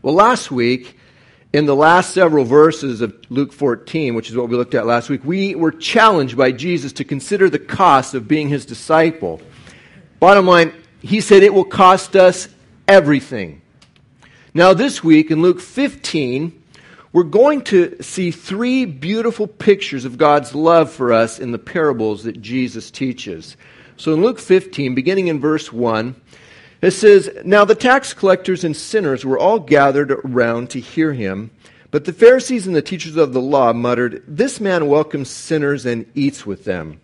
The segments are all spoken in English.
Well, last week, in the last several verses of Luke 14, which is what we looked at last week, we were challenged by Jesus to consider the cost of being his disciple. Bottom line, he said it will cost us everything. Now this week, in Luke 15, we're going to see three beautiful pictures of God's love for us in the parables that Jesus teaches. So in Luke 15, beginning in verse 1, it says, "Now the tax collectors and sinners were all gathered around to hear him, but the Pharisees and the teachers of the law muttered, 'This man welcomes sinners and eats with them.'"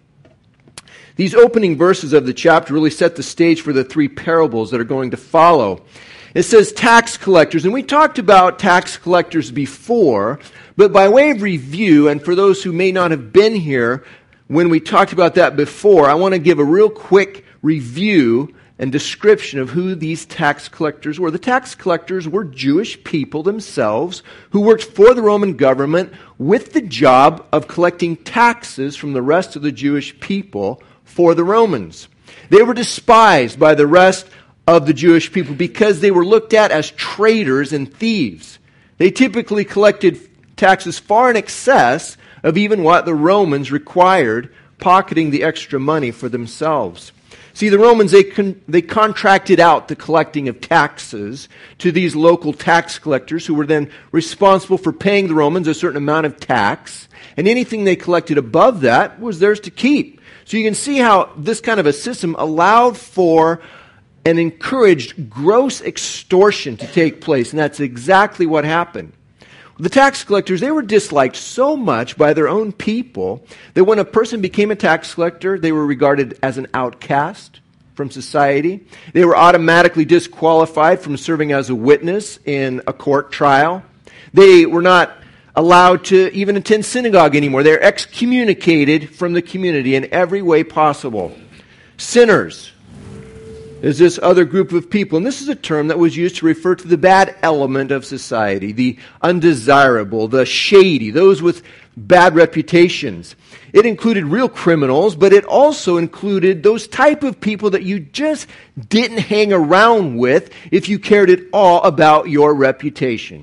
These opening verses of the chapter really set the stage for the three parables that are going to follow. It says tax collectors, and we talked about tax collectors before, but by way of review, and for those who may not have been here when we talked about that before, I want to give a real quick review and description of who these tax collectors were. The tax collectors were Jewish people themselves who worked for the Roman government with the job of collecting taxes from the rest of the Jewish people for the Romans. They were despised by the rest of the Jewish people because they were looked at as traitors and thieves. They typically collected taxes far in excess of even what the Romans required, pocketing the extra money for themselves. See, the Romans, they contracted out the collecting of taxes to these local tax collectors who were then responsible for paying the Romans a certain amount of tax, and anything they collected above that was theirs to keep. So you can see how this kind of a system allowed for and encouraged gross extortion to take place, and that's exactly what happened. The tax collectors, they were disliked so much by their own people that when a person became a tax collector, they were regarded as an outcast from society. They were automatically disqualified from serving as a witness in a court trial. They were not allowed to even attend synagogue anymore. They're excommunicated from the community in every way possible. Sinners is this other group of people. And this is a term that was used to refer to the bad element of society, the undesirable, the shady, those with bad reputations. It included real criminals, but it also included those type of people that you just didn't hang around with if you cared at all about your reputation.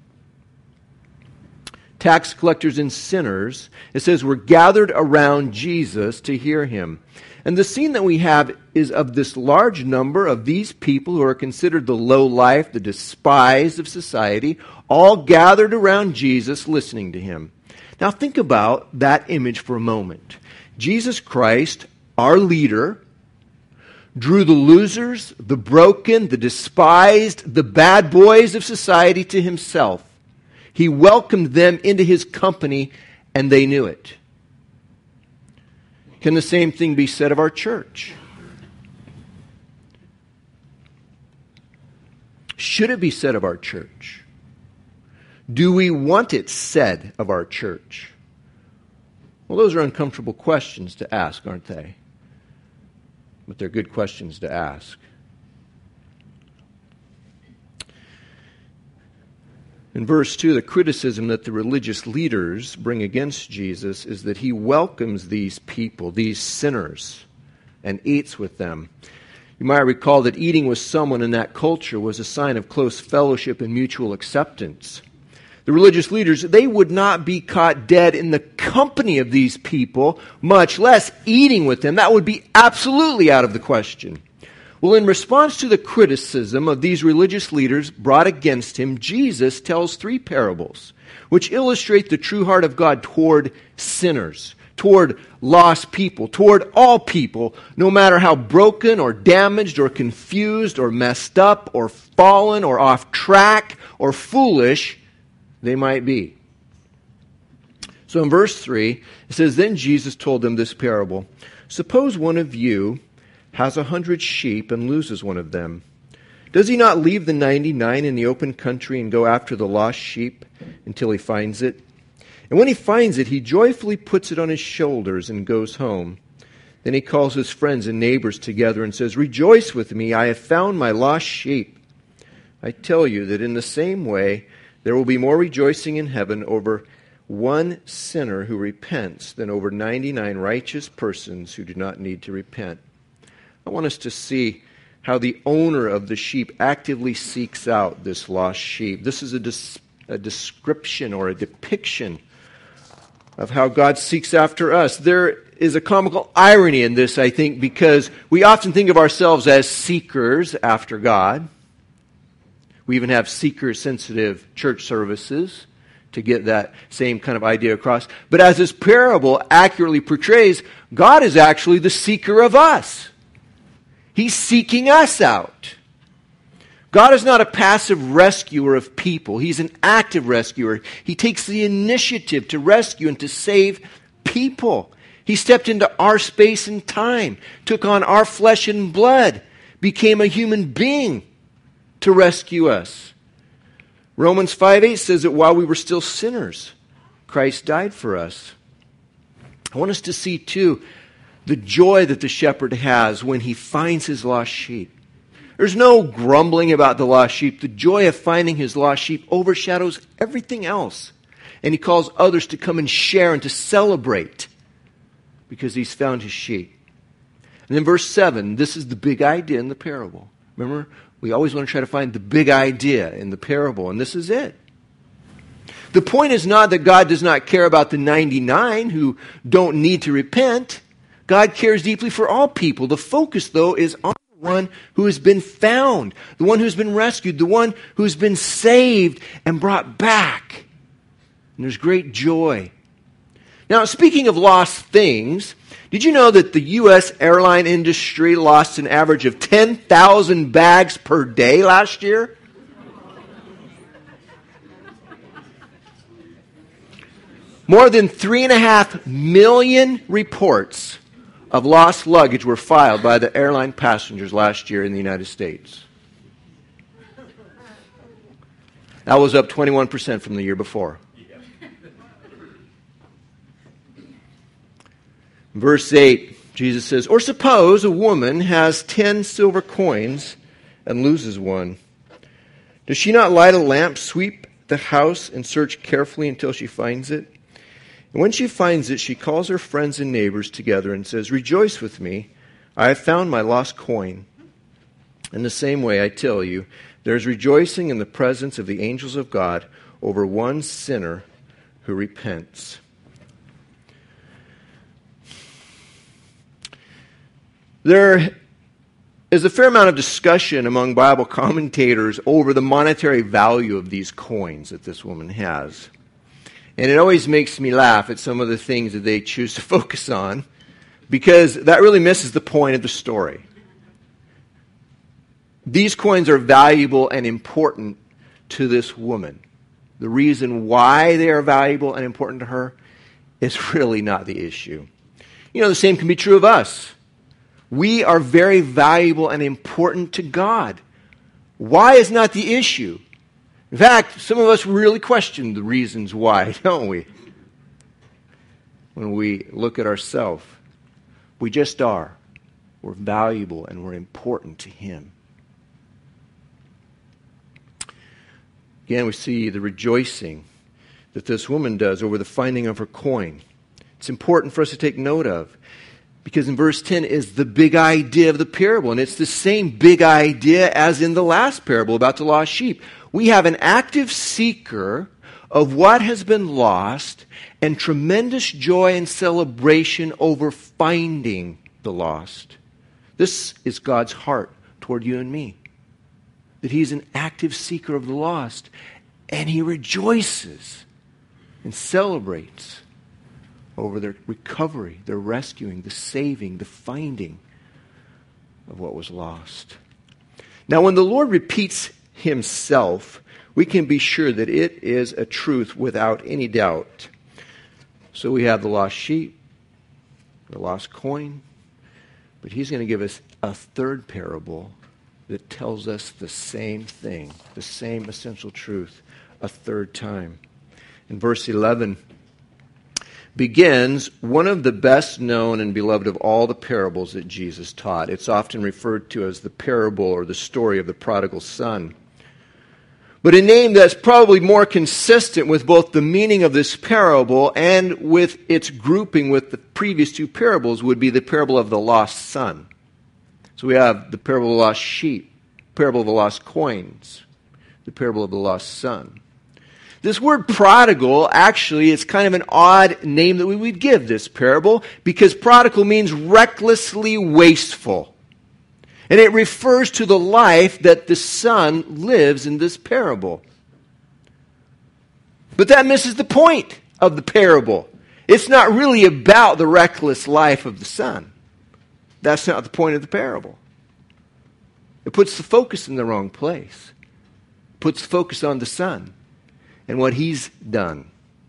Tax collectors and sinners, it says, were gathered around Jesus to hear him. And the scene that we have is of this large number of these people who are considered the low life, the despised of society, all gathered around Jesus listening to him. Now think about that image for a moment. Jesus Christ, our leader, drew the losers, the broken, the despised, the bad boys of society to himself. He welcomed them into his company, and they knew it. Can the same thing be said of our church? Should it be said of our church? Do we want it said of our church? Well, those are uncomfortable questions to ask, aren't they? But they're good questions to ask. In verse 2, the criticism that the religious leaders bring against Jesus is that he welcomes these people, these sinners, and eats with them. You might recall that eating with someone in that culture was a sign of close fellowship and mutual acceptance. The religious leaders, they would not be caught dead in the company of these people, much less eating with them. That would be absolutely out of the question. Well, in response to the criticism of these religious leaders brought against him, Jesus tells three parables which illustrate the true heart of God toward sinners, toward lost people, toward all people, no matter how broken or damaged or confused or messed up or fallen or off track or foolish they might be. So in verse 3, it says, "Then Jesus told them this parable. Suppose one of you has 100 sheep and loses one of them. Does he not leave the 99 in the open country and go after the lost sheep until he finds it? And when he finds it, he joyfully puts it on his shoulders and goes home. Then he calls his friends and neighbors together and says, 'Rejoice with me, I have found my lost sheep.' I tell you that in the same way, there will be more rejoicing in heaven over one sinner who repents than over 99 righteous persons who do not need to repent." I want us to see how the owner of the sheep actively seeks out this lost sheep. This is a description or a depiction of how God seeks after us. There is a comical irony in this, I think, because we often think of ourselves as seekers after God. We even have seeker-sensitive church services to get that same kind of idea across. But as this parable accurately portrays, God is actually the seeker of us. He's seeking us out. God is not a passive rescuer of people. He's an active rescuer. He takes the initiative to rescue and to save people. He stepped into our space and time, took on our flesh and blood, became a human being to rescue us. Romans 5:8 says that while we were still sinners, Christ died for us. I want us to see, too, the joy that the shepherd has when he finds his lost sheep. There's no grumbling about the lost sheep. The joy of finding his lost sheep overshadows everything else. And he calls others to come and share and to celebrate because he's found his sheep. And then verse 7, this is the big idea in the parable. Remember, we always want to try to find the big idea in the parable, and this is it. The point is not that God does not care about the 99 who don't need to repent. God cares deeply for all people. The focus, though, is on the one who has been found, the one who's been rescued, the one who's been saved and brought back. And there's great joy. Now, speaking of lost things, did you know that the U.S. airline industry lost an average of 10,000 bags per day last year? More than 3.5 million reports of lost luggage were filed by the airline passengers last year in the United States. That was up 21% from the year before. Verse 8, Jesus says, "Or suppose a woman has 10 silver coins and loses one. Does she not light a lamp, sweep the house, and search carefully until she finds it? And when she finds it, she calls her friends and neighbors together and says, 'Rejoice with me, I have found my lost coin.' In the same way, I tell you, there is rejoicing in the presence of the angels of God over one sinner who repents." There is a fair amount of discussion among Bible commentators over the monetary value of these coins that this woman has. And it always makes me laugh at some of the things that they choose to focus on, because that really misses the point of the story. These coins are valuable and important to this woman. The reason why they are valuable and important to her is really not the issue. You know, the same can be true of us. We are very valuable and important to God. Why is not the issue. In fact, some of us really question the reasons why, don't we? When we look at ourselves, we just are. We're valuable and we're important to Him. Again, we see the rejoicing that this woman does over the finding of her coin. It's important for us to take note of, because in verse 10 is the big idea of the parable, and it's the same big idea as in the last parable about the lost sheep. We have an active seeker of what has been lost and tremendous joy and celebration over finding the lost. This is God's heart toward you and me, that He's an active seeker of the lost, and He rejoices and celebrates over their recovery, their rescuing, the saving, the finding of what was lost. Now, when the Lord repeats Himself, we can be sure that it is a truth without any doubt. So we have the lost sheep, the lost coin, but He's going to give us a third parable that tells us the same thing, the same essential truth, a third time. In verse 11, begins one of the best known and beloved of all the parables that Jesus taught. It's often referred to as the parable or the story of the prodigal son. But a name that's probably more consistent with both the meaning of this parable and with its grouping with the previous two parables would be the parable of the lost son. That's So we have the parable of the lost sheep, parable of the lost coins, the parable of the lost son. This word prodigal, actually, is kind of an odd name that we would give this parable, because prodigal means recklessly wasteful. And it refers to the life that the son lives in this parable. But that misses the point of the parable. It's not really about the reckless life of the son. That's not the point of the parable. It puts the focus in the wrong place. It puts the focus on the son and what he's done.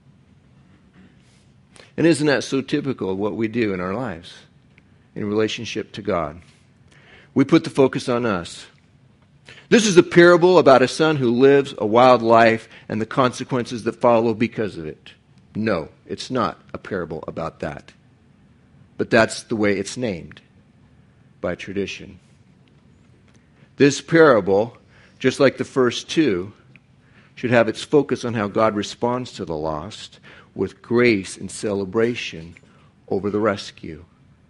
And isn't that so typical of what we do in our lives in relationship to God? We put the focus on us. This is a parable about a son who lives a wild life and the consequences that follow because of it. No, it's not a parable about that. But that's the way it's named by tradition. This parable, just like the first two, should have its focus on how God responds to the lost with grace and celebration over the rescue.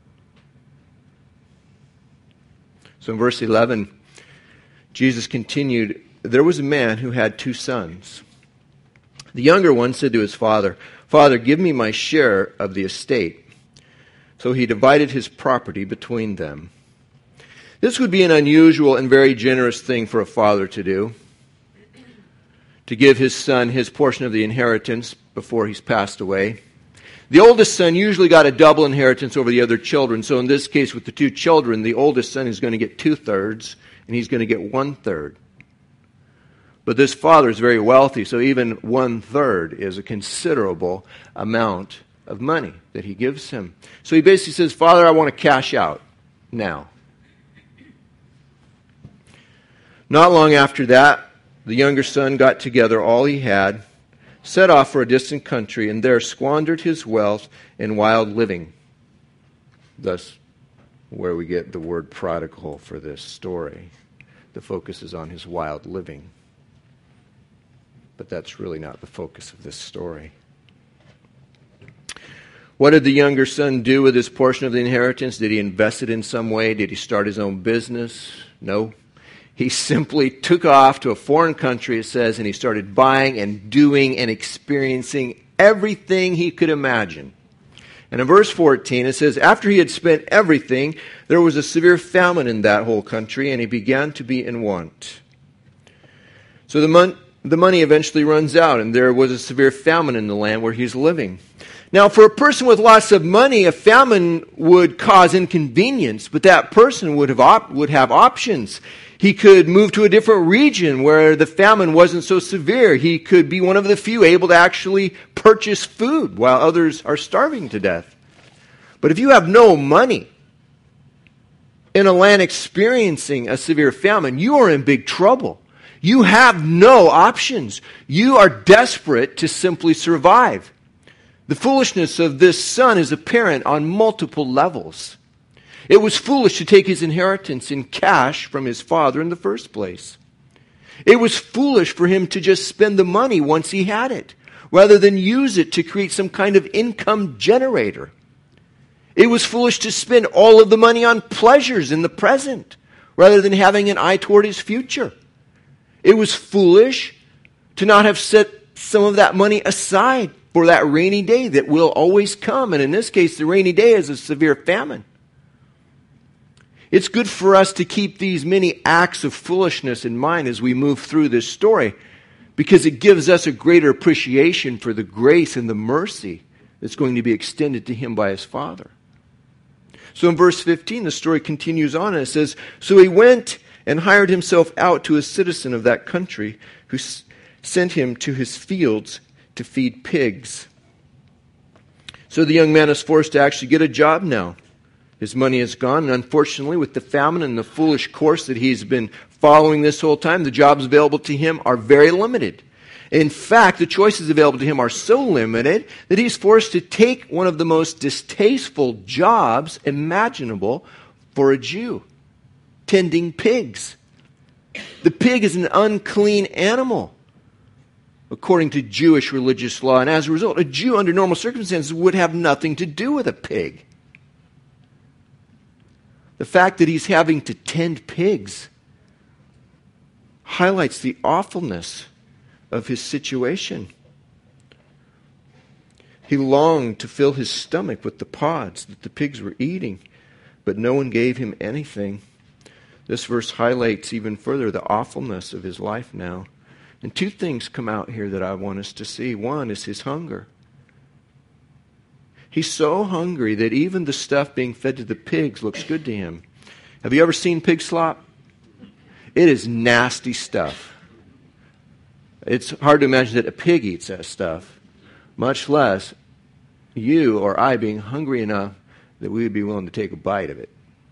So in verse 11, Jesus continued, "There was a man who had 2 sons. The younger one said to his father, 'Father, give me my share of the estate.' So he divided his property between them." This would be an unusual and very generous thing for a father to do, to give his son his portion of the inheritance before he's passed away. The oldest son usually got a double inheritance over the other children. So in this case, with the 2 children, the oldest son is going to get 2/3, and he's going to get 1/3. But this father is very wealthy, so even 1/3 is a considerable amount of money that he gives him. So he basically says, "Father, I want to cash out now." Not long after that, the younger son got together all he had, set off for a distant country, and there squandered his wealth in wild living. Thus, where we get the word prodigal for this story. The focus is on his wild living. But that's really not the focus of this story. What did the younger son do with his portion of the inheritance? Did he invest it in some way? Did he start his own business? No. He simply took off to a foreign country, it says, and he started buying and doing and experiencing everything he could imagine. And in verse 14, it says, "After he had spent everything, there was a severe famine in that whole country, and he began to be in want." So the money eventually runs out, and there was a severe famine in the land where he's living. Now, for a person with lots of money, a famine would cause inconvenience, but that person would have options. He could move to a different region where the famine wasn't so severe. He could be one of the few able to actually purchase food while others are starving to death. But if you have no money in a land experiencing a severe famine, you are in big trouble. You have no options. You are desperate to simply survive. The foolishness of this son is apparent on multiple levels. It was foolish to take his inheritance in cash from his father in the first place. It was foolish for him to just spend the money once he had it, rather than use it to create some kind of income generator. It was foolish to spend all of the money on pleasures in the present, rather than having an eye toward his future. It was foolish to not have set some of that money aside for that rainy day that will always come. And in this case, the rainy day is a severe famine. It's good for us to keep these many acts of foolishness in mind as we move through this story, because it gives us a greater appreciation for the grace and the mercy that's going to be extended to him by his father. So in verse 15, the story continues on, and it says, "So he went and hired himself out to a citizen of that country, who sent him to his fields to feed pigs." So the young man is forced to actually get a job now. His money is gone, and unfortunately, with the famine and the foolish course that he's been following this whole time, the jobs available to him are very limited. In fact, the choices available to him are so limited that he's forced to take one of the most distasteful jobs imaginable for a Jew: tending pigs. The pig is an unclean animal, according to Jewish religious law, and as a result, a Jew under normal circumstances would have nothing to do with a pig. The fact that he's having to tend pigs highlights the awfulness of his situation. He longed to fill his stomach with the pods that the pigs were eating, but no one gave him anything. This verse highlights even further the awfulness of his life now. And two things come out here that I want us to see. One is his hunger. He's so hungry that even the stuff being fed to the pigs looks good to him. Have you ever seen pig slop? It is nasty stuff. It's hard to imagine that a pig eats that stuff, much less you or I being hungry enough that we would be willing to take a bite of it.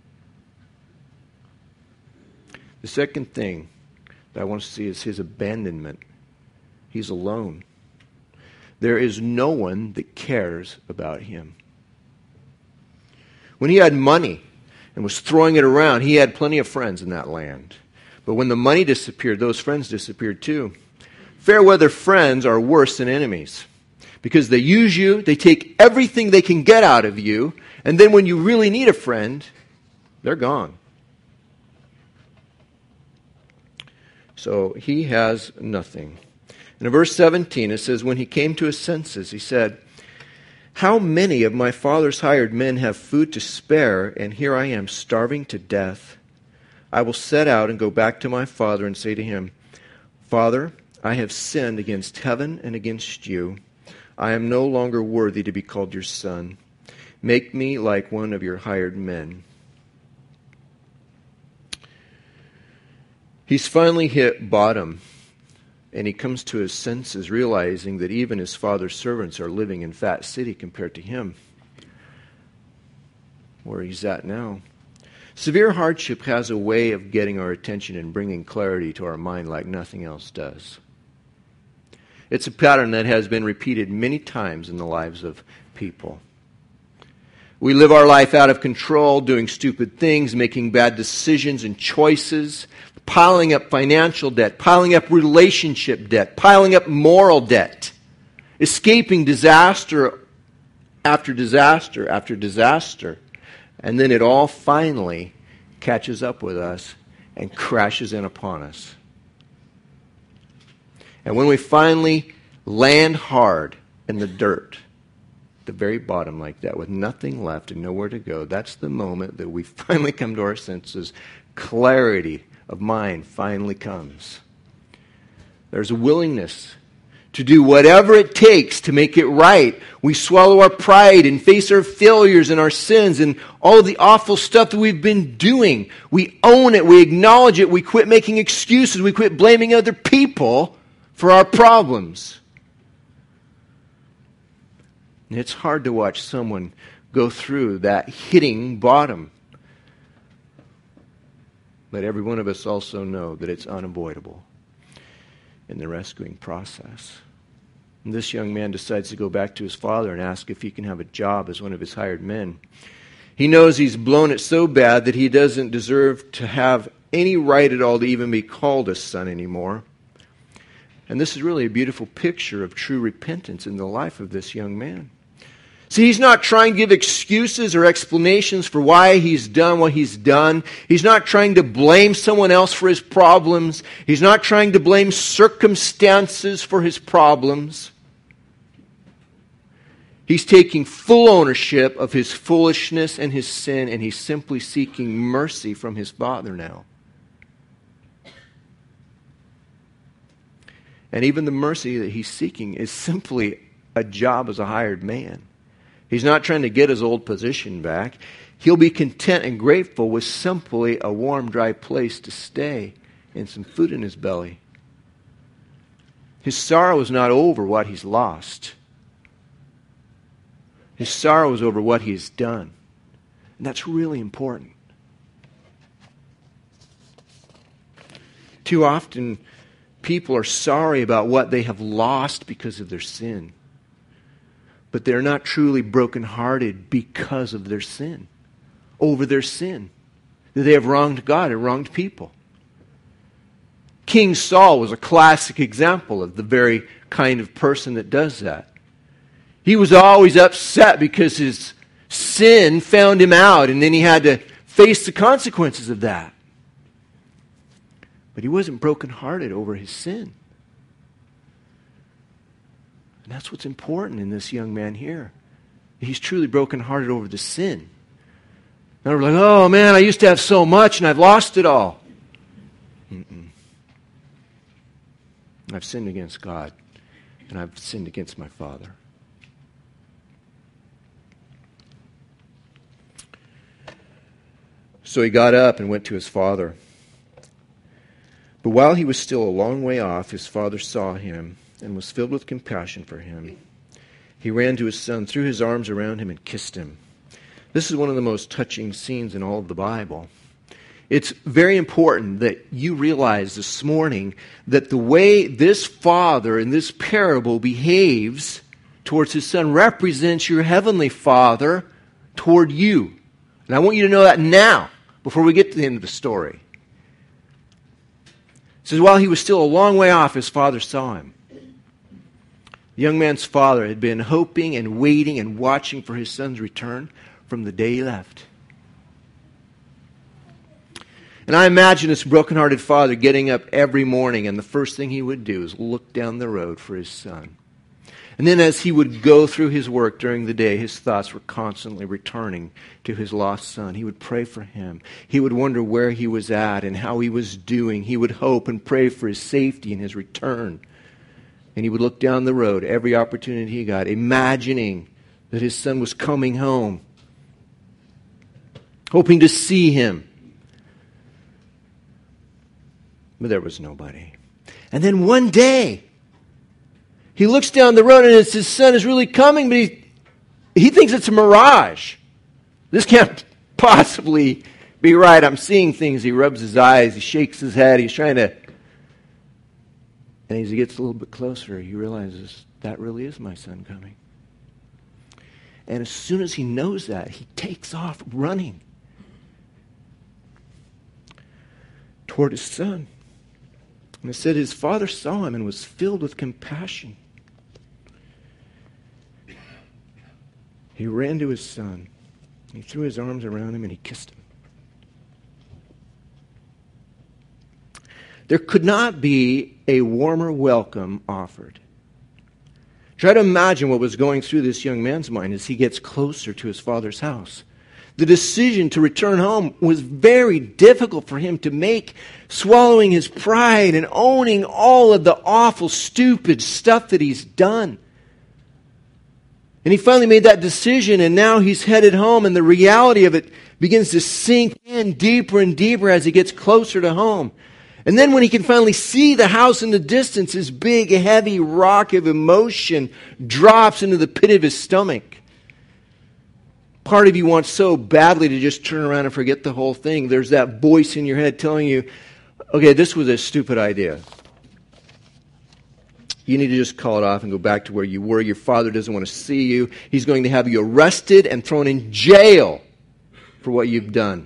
The second thing that I want to see is his abandonment. He's alone. There is no one that cares about him. When he had money and was throwing it around, he had plenty of friends in that land. But when the money disappeared, those friends disappeared too. Fair weather friends are worse than enemies because they use you, they take everything they can get out of you, and then when you really need a friend, they're gone. So he has nothing. And in verse 17 it says, when he came to his senses, he said, how many of my father's hired men have food to spare, and here I am starving to death? I will set out and go back to my father and say to him, Father, I have sinned against heaven and against you. I am no longer worthy to be called your son. Make me like one of your hired men. He's finally hit bottom, and he comes to his senses, realizing that even his father's servants are living in Fat City compared to him, where he's at now. Severe hardship has a way of getting our attention and bringing clarity to our mind like nothing else does. It's a pattern that has been repeated many times in the lives of people. We live our life out of control, doing stupid things, making bad decisions and choices, piling up financial debt, piling up relationship debt, piling up moral debt, escaping disaster after disaster after disaster. And then it all finally catches up with us and crashes in upon us. And when we finally land hard in the dirt, the very bottom like that, with nothing left and nowhere to go, that's the moment that we finally come to our senses. Clarity of mind finally comes. There's a willingness to do whatever it takes to make it right. We swallow our pride and face our failures and our sins and all the awful stuff that we've been doing. We own it. We acknowledge it. We quit making excuses. We quit blaming other people for our problems. And it's hard to watch someone go through that hitting bottom. But every one of us also know that it's unavoidable in the rescuing process. And this young man decides to go back to his father and ask if he can have a job as one of his hired men. He knows he's blown it so bad that he doesn't deserve to have any right at all to even be called a son anymore. And this is really a beautiful picture of true repentance in the life of this young man. See, he's not trying to give excuses or explanations for why he's done what he's done. He's not trying to blame someone else for his problems. He's not trying to blame circumstances for his problems. He's taking full ownership of his foolishness and his sin, and he's simply seeking mercy from his Father now. And even the mercy that he's seeking is simply a job as a hired man. He's not trying to get his old position back. He'll be content and grateful with simply a warm, dry place to stay and some food in his belly. His sorrow is not over what he's lost. His sorrow is over what he's done. And that's really important. Too often, people are sorry about what they have lost because of their sin. But they're not truly brokenhearted because of their sin, over their sin. That they have wronged God and wronged people. King Saul was a classic example of the very kind of person that does that. He was always upset because his sin found him out, and then he had to face the consequences of that. But he wasn't brokenhearted over his sin. And that's what's important in this young man here. He's truly brokenhearted over the sin. Not like, oh man, I used to have so much and I've lost it all. I've sinned against God, and I've sinned against my Father. So he got up and went to his father. But while he was still a long way off, his father saw him and was filled with compassion for him. He ran to his son, threw his arms around him, and kissed him. This is one of the most touching scenes in all of the Bible. It's very important that you realize this morning that the way this father in this parable behaves towards his son represents your heavenly Father toward you. And I want you to know that now, before we get to the end of the story. It says, while he was still a long way off, his father saw him. The young man's father had been hoping and waiting and watching for his son's return from the day he left. And I imagine this brokenhearted father getting up every morning, and the first thing he would do is look down the road for his son. And then as he would go through his work during the day, his thoughts were constantly returning to his lost son. He would pray for him. He would wonder where he was at and how he was doing. He would hope and pray for his safety and his return. And he would look down the road every opportunity he got, imagining that his son was coming home, hoping to see him. But there was nobody. And then one day, he looks down the road and it's his son is really coming, but he thinks it's a mirage. This can't possibly be right. I'm seeing things. He rubs his eyes. He shakes his head. He's trying to... And as he gets a little bit closer, he realizes that really is my son coming. And as soon as he knows that, he takes off running toward his son. And it said his father saw him and was filled with compassion. He ran to his son. He threw his arms around him and he kissed him. There could not be a warmer welcome offered. Try to imagine what was going through this young man's mind as he gets closer to his father's house. The decision to return home was very difficult for him to make, swallowing his pride and owning all of the awful, stupid stuff that he's done. And he finally made that decision, and now he's headed home, and the reality of it begins to sink in deeper and deeper as he gets closer to home. And then when he can finally see the house in the distance, his big, heavy rock of emotion drops into the pit of his stomach. Part of you wants so badly to just turn around and forget the whole thing. There's that voice in your head telling you, okay, this was a stupid idea. You need to just call it off and go back to where you were. Your father doesn't want to see you. He's going to have you arrested and thrown in jail for what you've done.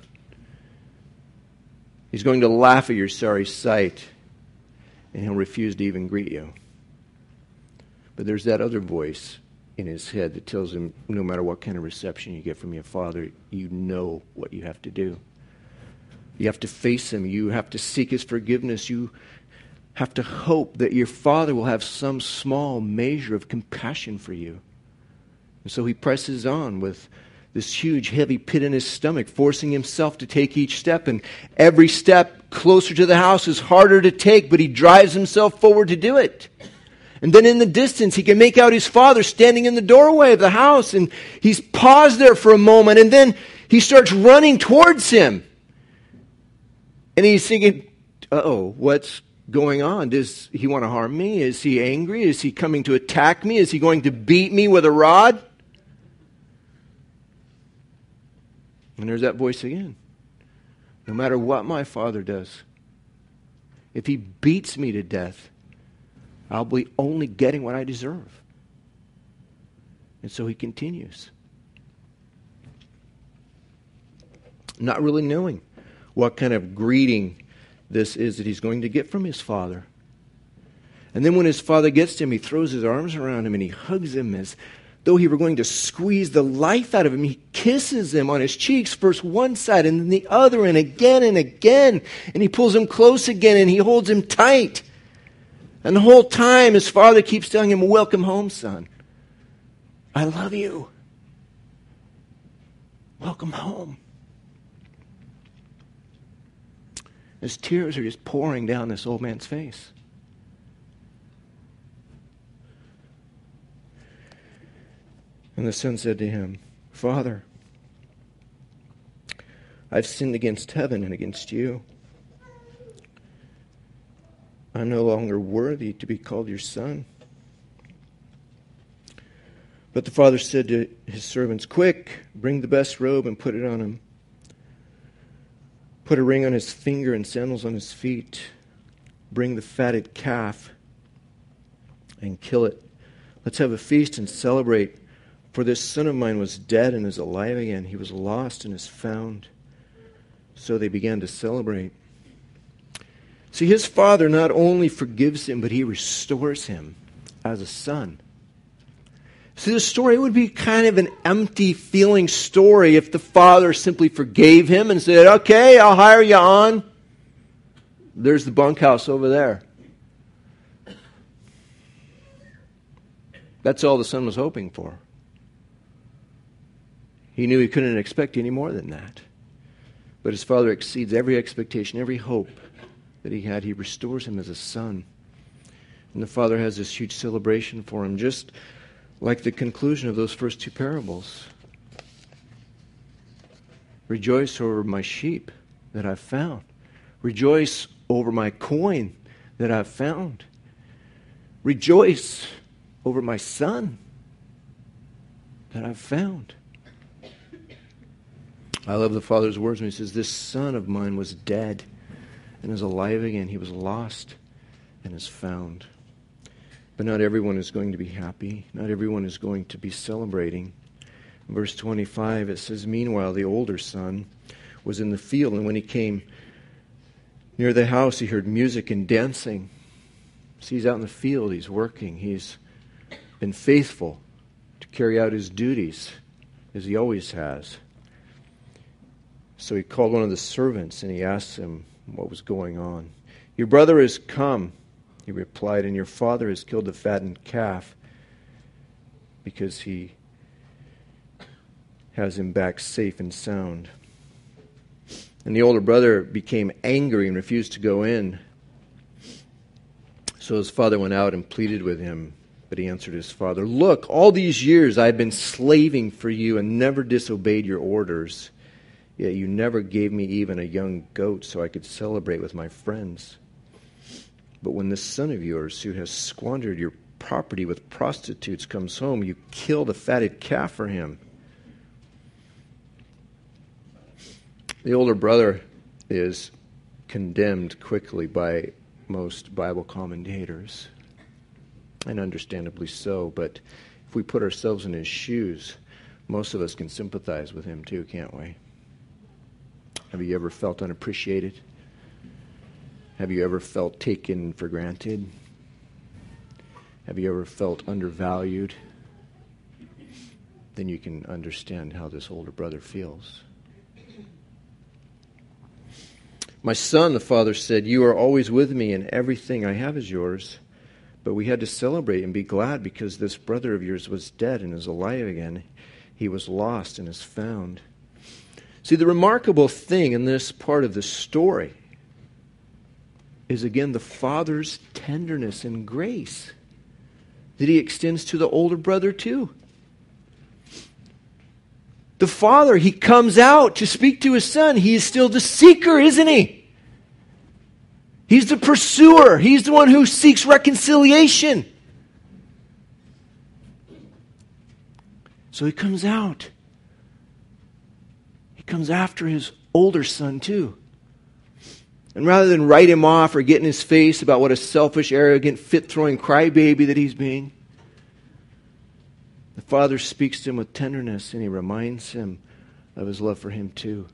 He's going to laugh at your sorry sight, and he'll refuse to even greet you. But there's that other voice in his head that tells him no matter what kind of reception you get from your father, you know what you have to do. You have to face him. You have to seek his forgiveness. You have to hope that your father will have some small measure of compassion for you. And so he presses on with this huge, heavy pit in his stomach, forcing himself to take each step. And every step closer to the house is harder to take, but he drives himself forward to do it. And then in the distance, he can make out his father standing in the doorway of the house. And he's paused there for a moment. And then he starts running towards him. And he's thinking, uh-oh, what's going on? Does he want to harm me? Is he angry? Is he coming to attack me? Is he going to beat me with a rod? And there's that voice again. No matter what my father does, if he beats me to death, I'll be only getting what I deserve. And so he continues. Not really knowing what kind of greeting this is that he's going to get from his father. And then when his father gets to him, he throws his arms around him and he hugs him as though he were going to squeeze the life out of him, he kisses him on his cheeks, first one side and then the other, and again and again. And he pulls him close again, and he holds him tight. And the whole time, his father keeps telling him, welcome home, son. I love you. Welcome home. His tears are just pouring down this old man's face. And the son said to him, Father, I've sinned against heaven and against you. I'm no longer worthy to be called your son. But the father said to his servants, quick, bring the best robe and put it on him. Put a ring on his finger and sandals on his feet. Bring the fatted calf and kill it. Let's have a feast and celebrate. For this son of mine was dead and is alive again. He was lost and is found. So they began to celebrate. See, his father not only forgives him, but he restores him as a son. See, the story would be kind of an empty feeling story if the father simply forgave him and said, okay, I'll hire you on. There's the bunkhouse over there. That's all the son was hoping for. He knew he couldn't expect any more than that. But his father exceeds every expectation, every hope that he had. He restores him as a son. And the father has this huge celebration for him, just like the conclusion of those first two parables. Rejoice over my sheep that I've found. Rejoice over my coin that I've found. Rejoice over my son that I've found. I love the father's words when he says, this son of mine was dead and is alive again. He was lost and is found. But not everyone is going to be happy. Not everyone is going to be celebrating. In verse 25, it says, meanwhile, the older son was in the field, and when he came near the house, he heard music and dancing. So he's out in the field, he's working. He's been faithful to carry out his duties, as he always has. So he called one of the servants, and he asked him what was going on. Your brother has come, he replied, and your father has killed the fattened calf because he has him back safe and sound. And the older brother became angry and refused to go in. So his father went out and pleaded with him. But he answered his father, look, all these years I've been slaving for you and never disobeyed your orders. Yet you never gave me even a young goat so I could celebrate with my friends. But when this son of yours, who has squandered your property with prostitutes, comes home, you kill the fatted calf for him. The older brother is condemned quickly by most Bible commentators, and understandably so. But if we put ourselves in his shoes, most of us can sympathize with him too, can't we? Have you ever felt unappreciated? Have you ever felt taken for granted? Have you ever felt undervalued? Then you can understand how this older brother feels. My son, the father said, you are always with me, and everything I have is yours. But we had to celebrate and be glad because this brother of yours was dead and is alive again. He was lost and is found. See, the remarkable thing in this part of the story is, again, the father's tenderness and grace that he extends to the older brother too. The father, he comes out to speak to his son. He is still the seeker, isn't he? He's the pursuer. He's the one who seeks reconciliation. So he comes out. He comes after his older son too. And rather than write him off or get in his face about what a selfish, arrogant, fit-throwing crybaby that he's being, the father speaks to him with tenderness, and he reminds him of his love for him too.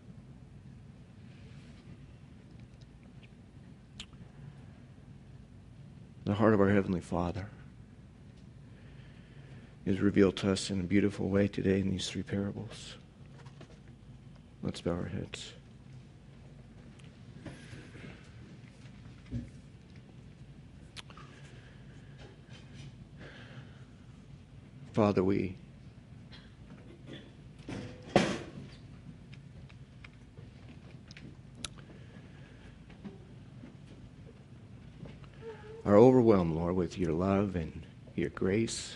The heart of our Heavenly Father. is revealed to us in a beautiful way today in these three parables. Let's bow our heads. Father, we are overwhelmed, Lord, with your love and your grace.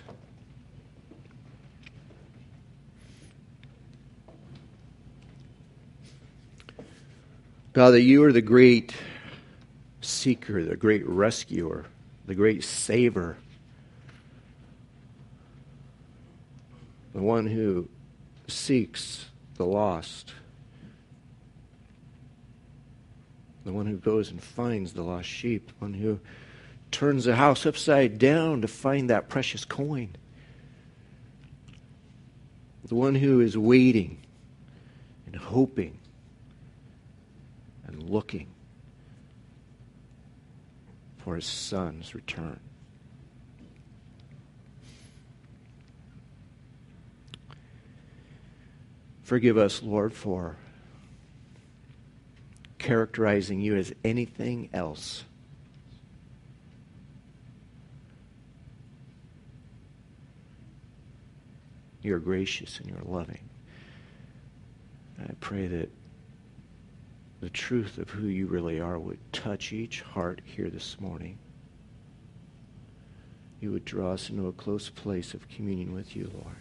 God, that you are the great seeker, the great rescuer, the great saver, the one who seeks the lost, the one who goes and finds the lost sheep, the one who turns the house upside down to find that precious coin, the one who is waiting and hoping and looking for his son's return. Forgive us, Lord, for characterizing you as anything else. You're gracious and you're loving. I pray that the truth of who you really are would touch each heart here this morning. You would draw us into a close place of communion with you, Lord.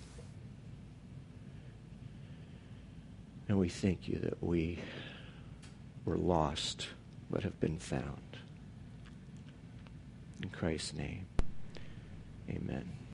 And we thank you that we were lost but have been found. In Christ's name, amen.